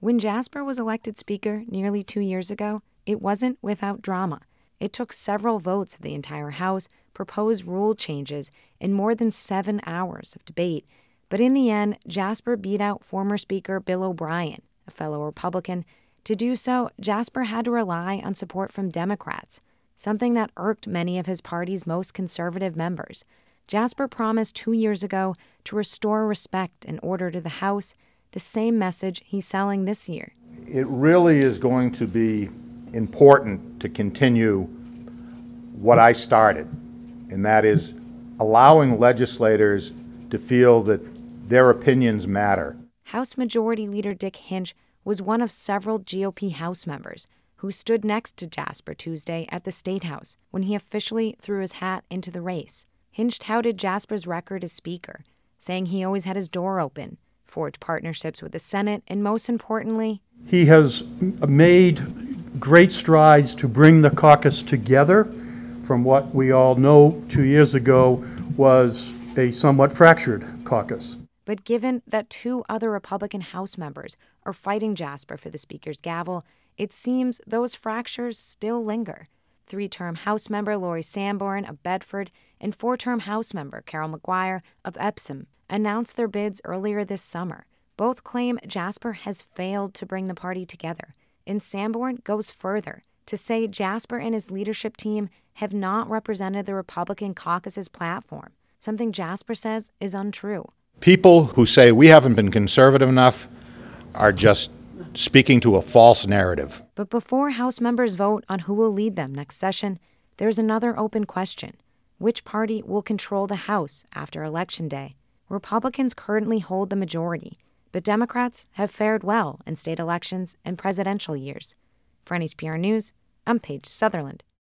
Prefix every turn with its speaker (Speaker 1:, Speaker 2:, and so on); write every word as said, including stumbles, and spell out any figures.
Speaker 1: When Jasper was elected Speaker nearly two years ago, it wasn't without drama. It took several votes of the entire House, proposed rule changes, and more than seven hours of debate. But in the end, Jasper beat out former Speaker Bill O'Brien, a fellow Republican. To do so, Jasper had to rely on support from Democrats, something that irked many of his party's most conservative members. Jasper promised two years ago to restore respect and order to the House, the same message he's selling this year.
Speaker 2: It really is going to be important to continue what I started, and that is allowing legislators to feel that their opinions matter.
Speaker 1: House Majority Leader Dick Hinch was one of several G O P House members who stood next to Jasper Tuesday at the State House when he officially threw his hat into the race. Hinch touted Jasper's record as Speaker, saying he always had his door open, forged partnerships with the Senate, and most importantly,
Speaker 3: he has made great strides to bring the caucus together from what we all know two years ago was a somewhat fractured caucus.
Speaker 1: But given that two other Republican House members are fighting Jasper for the Speaker's gavel, it seems those fractures still linger. Three-term House member Lori Sanborn of Bedford and four-term House member Carol McGuire of Epsom announced their bids earlier this summer. Both claim Jasper has failed to bring the party together, and Sanborn goes further to say Jasper and his leadership team have not represented the Republican caucus's platform, something Jasper says is untrue.
Speaker 2: People who say we haven't been conservative enough are just speaking to a false narrative.
Speaker 1: But before House members vote on who will lead them next session, there's another open question. Which party will control the House after Election Day? Republicans currently hold the majority, but Democrats have fared well in state elections and presidential years. For N H P R News, I'm Paige Sutherland.